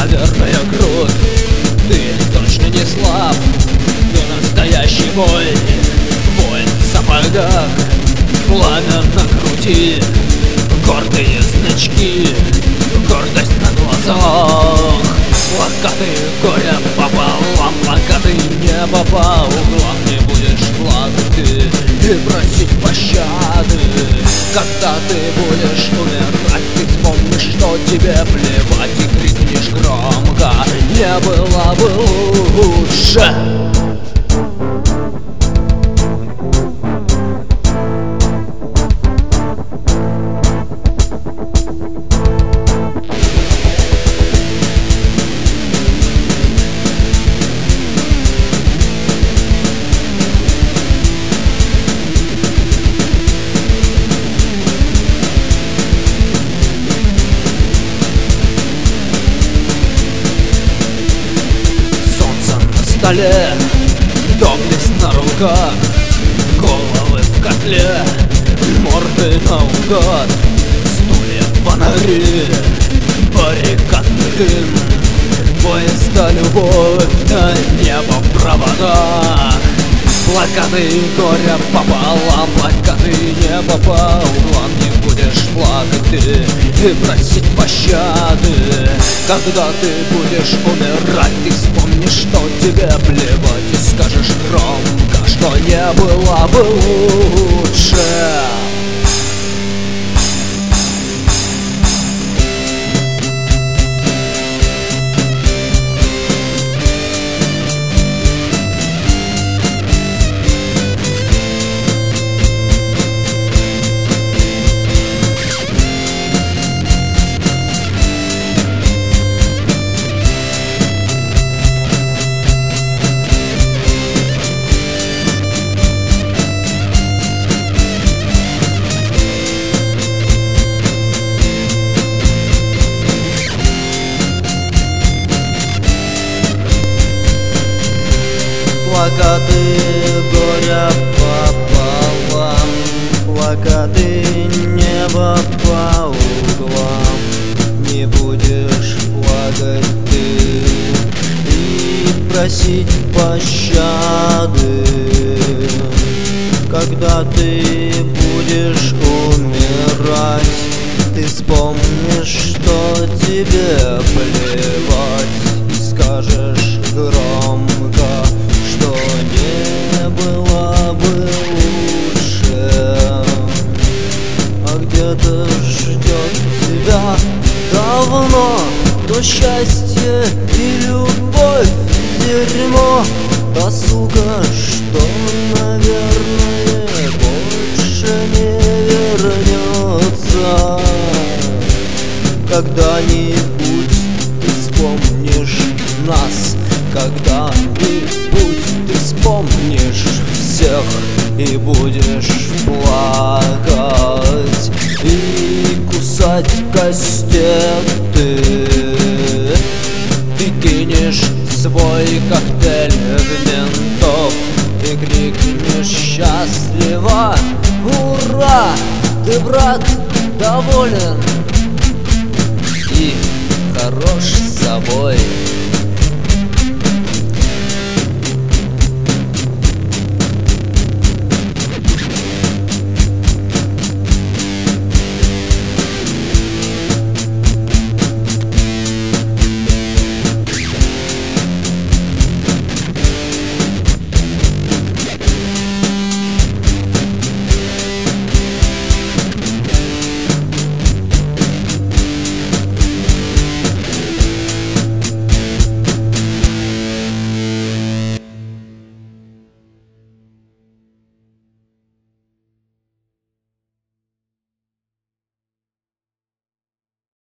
наверное, грудь. Ты точно не слаб, но настоящий бой. Боль в сапогах, пламя на груди, гордые значки, гордость на глазах. Плакаты горя пополам, плакаты неба по углам. Не будешь плакать ты и просить пощады. Когда ты будешь умирать, ты вспомнишь, что тебе плевать, и крикнешь громко: не было бы лучше. Доблесть на руках, головы в котле, морды наугад, стулья, фонари, баррикадный дым, поезда, любовь на небо в проводах. Плакаты горя пополам, плакаты неба по углам. Не будешь плакать ты и просить пощады. Когда ты будешь умирать, ты вспомнишь, что тебе плевать, и скажешь громко, что не было бы лучше. Плакаты горя пополам, плакаты неба по углам. Не будешь плакать ты и просить пощады. Когда ты будешь умирать, ты вспомнишь, что тебе плевать, и скажешь громко, что не было бы лучше. А где-то ждет тебя давно то счастье и любовь, дерьмо, та сука, что, наверное, больше не вернется. Когда-нибудь ты вспомнишь нас, когда-нибудь ты вспомнишь всех и будешь плакать и кусать кастеты. Ты кинешь свой коктейль в ментов и крикнешь счастливо: ура! Ты, брат, доволен и хорош собой.